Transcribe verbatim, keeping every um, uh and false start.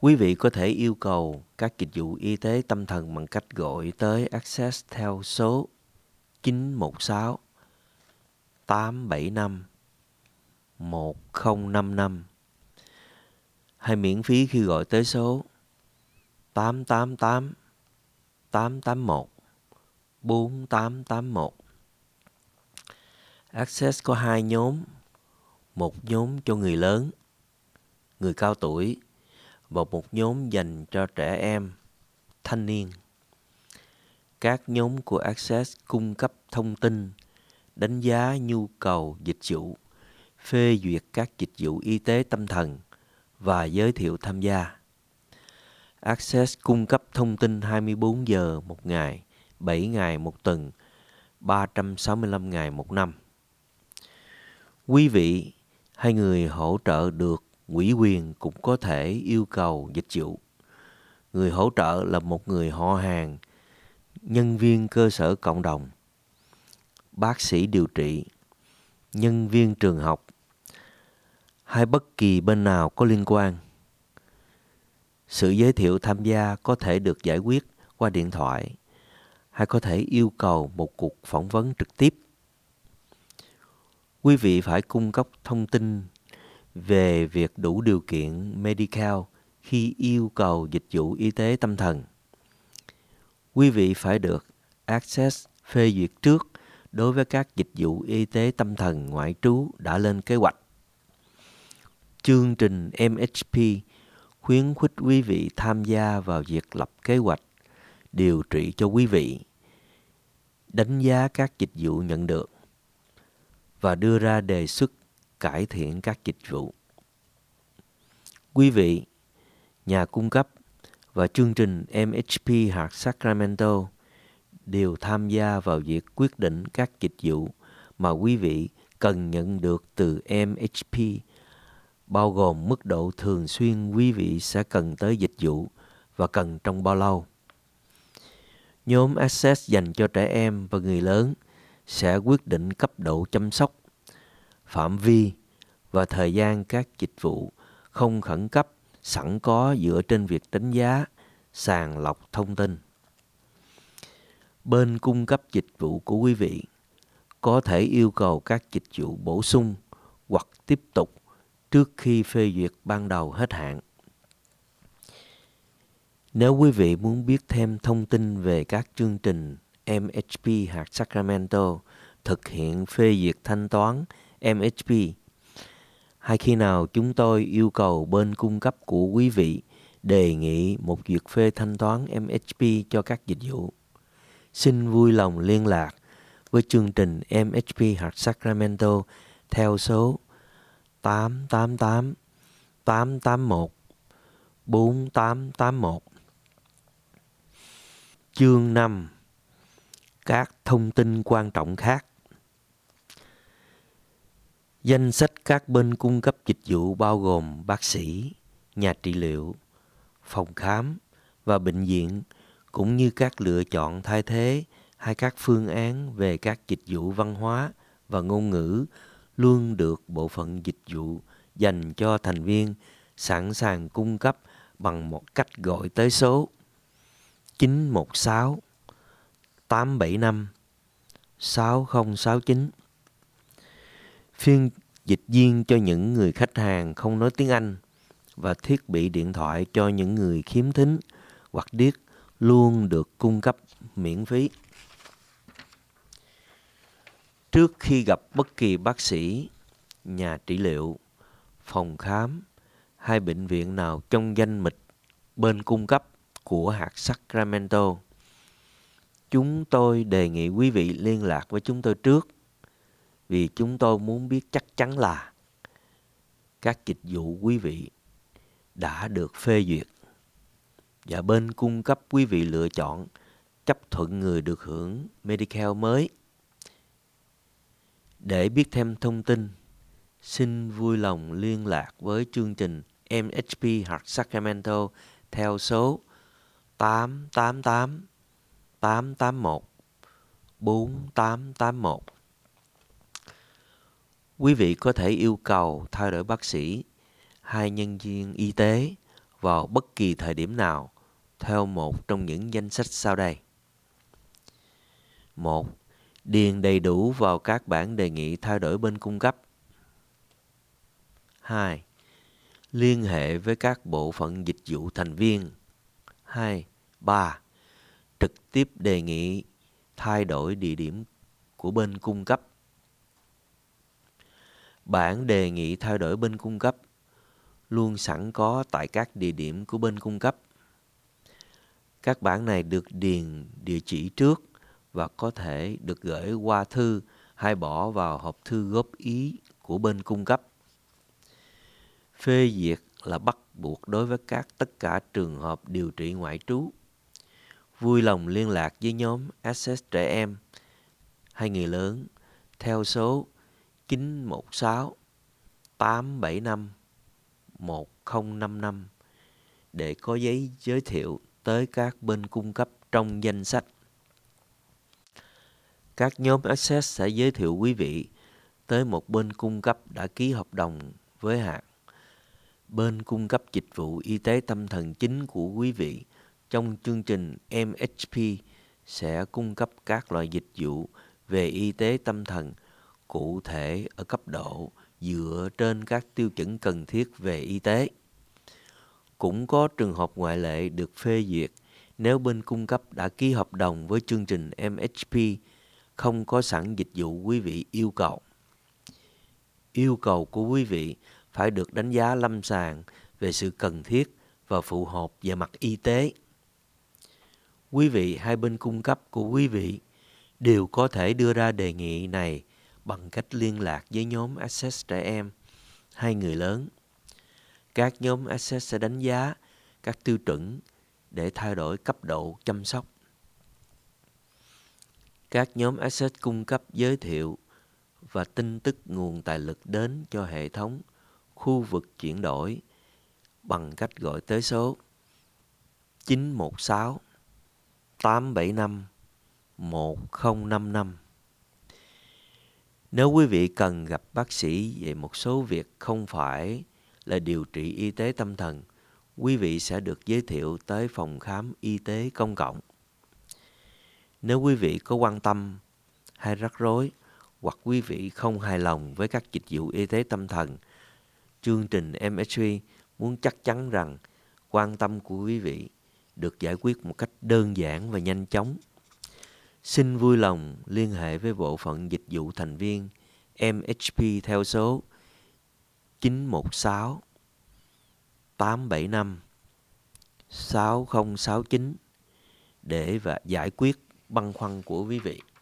Quý vị có thể yêu cầu các dịch vụ y tế tâm thần bằng cách gọi tới Access theo số chín một sáu tám bảy năm một không năm năm hay miễn phí khi gọi tới số tám tám tám tám tám một bốn tám tám một. Access có hai nhóm, một nhóm cho người lớn, người cao tuổi và một nhóm dành cho trẻ em, thanh niên. Các nhóm của Access cung cấp thông tin, đánh giá nhu cầu dịch vụ, phê duyệt các dịch vụ y tế tâm thần và giới thiệu tham gia. Access cung cấp thông tin hai mươi bốn giờ một ngày, bảy ngày một tuần, ba trăm sáu mươi lăm ngày một năm. Quý vị hay người hỗ trợ được ủy quyền cũng có thể yêu cầu dịch vụ. Người hỗ trợ là một người họ hàng, nhân viên cơ sở cộng đồng, bác sĩ điều trị, nhân viên trường học hay bất kỳ bên nào có liên quan. Sự giới thiệu tham gia có thể được giải quyết qua điện thoại hay có thể yêu cầu một cuộc phỏng vấn trực tiếp. Quý vị phải cung cấp thông tin về việc đủ điều kiện Medi-Cal khi yêu cầu dịch vụ y tế tâm thần. Quý vị phải được Access phê duyệt trước đối với các dịch vụ y tế tâm thần ngoại trú đã lên kế hoạch. Chương trình em hát pê khuyến khích quý vị tham gia vào việc lập kế hoạch, điều trị cho quý vị, đánh giá các dịch vụ nhận được và đưa ra đề xuất cải thiện các dịch vụ. Quý vị, nhà cung cấp và chương trình em hát pê Heart Sacramento đều tham gia vào việc quyết định các dịch vụ mà quý vị cần nhận được từ em hát pê, bao gồm mức độ thường xuyên quý vị sẽ cần tới dịch vụ và cần trong bao lâu. Nhóm Access dành cho trẻ em và người lớn sẽ quyết định cấp độ chăm sóc, phạm vi và thời gian các dịch vụ không khẩn cấp sẵn có dựa trên việc đánh giá, sàng lọc thông tin. Bên cung cấp dịch vụ của quý vị có thể yêu cầu các dịch vụ bổ sung hoặc tiếp tục trước khi phê duyệt ban đầu hết hạn. Nếu quý vị muốn biết thêm thông tin về các chương trình em hát pê Heart Sacramento thực hiện phê duyệt thanh toán em hát pê, hay khi nào chúng tôi yêu cầu bên cung cấp của quý vị đề nghị một duyệt phê thanh toán em hát pê cho các dịch vụ, xin vui lòng liên lạc với chương trình em hát pê Heart Sacramento theo số tám tám tám tám tám một bốn tám tám một. Chương năm. Các thông tin quan trọng khác. Danh sách các bên cung cấp dịch vụ bao gồm bác sĩ, nhà trị liệu, phòng khám và bệnh viện, cũng như các lựa chọn thay thế hay các phương án về các dịch vụ văn hóa và ngôn ngữ luôn được bộ phận dịch vụ dành cho thành viên sẵn sàng cung cấp bằng một cách gọi tới số chín một sáu tám bảy năm sáu không sáu chín. Phiên dịch viên cho những người khách hàng không nói tiếng Anh và thiết bị điện thoại cho những người khiếm thính hoặc điếc luôn được cung cấp miễn phí. Trước khi gặp bất kỳ bác sĩ, nhà trị liệu, phòng khám hay bệnh viện nào trong danh mục bên cung cấp của Heart Sacramento, chúng tôi đề nghị quý vị liên lạc với chúng tôi trước, vì chúng tôi muốn biết chắc chắn là các dịch vụ quý vị đã được phê duyệt và bên cung cấp quý vị lựa chọn chấp thuận người được hưởng Medi-Cal mới. Để biết thêm thông tin, xin vui lòng liên lạc với chương trình em hát pê Heart Sacramento theo số tám tám tám tám tám một bốn tám tám một. Quý vị có thể yêu cầu thay đổi bác sĩ, hai nhân viên y tế vào bất kỳ thời điểm nào theo một trong những danh sách sau đây. một. Điền đầy đủ vào các bản đề nghị thay đổi bên cung cấp. hai. Liên hệ với các bộ phận dịch vụ thành viên. hai. ba. Trực tiếp đề nghị thay đổi địa điểm của bên cung cấp. Bản đề nghị thay đổi bên cung cấp luôn sẵn có tại các địa điểm của bên cung cấp. Các bản này được điền địa chỉ trước và có thể được gửi qua thư hay bỏ vào hộp thư góp ý của bên cung cấp. Phê duyệt là bắt buộc đối với các tất cả trường hợp điều trị ngoại trú. Vui lòng liên lạc với nhóm Access Trẻ Em hay người lớn theo số chín một sáu tám bảy năm một không năm năm để có giấy giới thiệu tới các bên cung cấp trong danh sách. Các nhóm Access sẽ giới thiệu quý vị tới một bên cung cấp đã ký hợp đồng với hạn. Bên cung cấp dịch vụ y tế tâm thần chính của quý vị trong chương trình em hát pê sẽ cung cấp các loại dịch vụ về y tế tâm thần cụ thể ở cấp độ dựa trên các tiêu chuẩn cần thiết về y tế. Cũng có trường hợp ngoại lệ được phê duyệt nếu bên cung cấp đã ký hợp đồng với chương trình em hát pê không có sẵn dịch vụ quý vị yêu cầu. Yêu cầu của quý vị phải được đánh giá lâm sàng về sự cần thiết và phù hợp về mặt y tế. Quý vị hay bên cung cấp của quý vị đều có thể đưa ra đề nghị này bằng cách liên lạc với nhóm Access Trẻ Em hay người lớn. Các nhóm Access sẽ đánh giá các tiêu chuẩn để thay đổi cấp độ chăm sóc. Các nhóm Access cung cấp giới thiệu và tin tức nguồn tài lực đến cho hệ thống khu vực chuyển đổi bằng cách gọi tới số chín một sáu tám bảy năm một không năm năm. Nếu quý vị cần gặp bác sĩ về một số việc không phải là điều trị y tế tâm thần, quý vị sẽ được giới thiệu tới phòng khám y tế công cộng. Nếu quý vị có quan tâm hay rắc rối hoặc quý vị không hài lòng với các dịch vụ y tế tâm thần, chương trình em hát pê muốn chắc chắn rằng quan tâm của quý vị được giải quyết một cách đơn giản và nhanh chóng. Xin vui lòng liên hệ với bộ phận dịch vụ thành viên em hát pê theo số chín một sáu tám bảy năm sáu không sáu chín để và giải quyết băn khoăn của quý vị.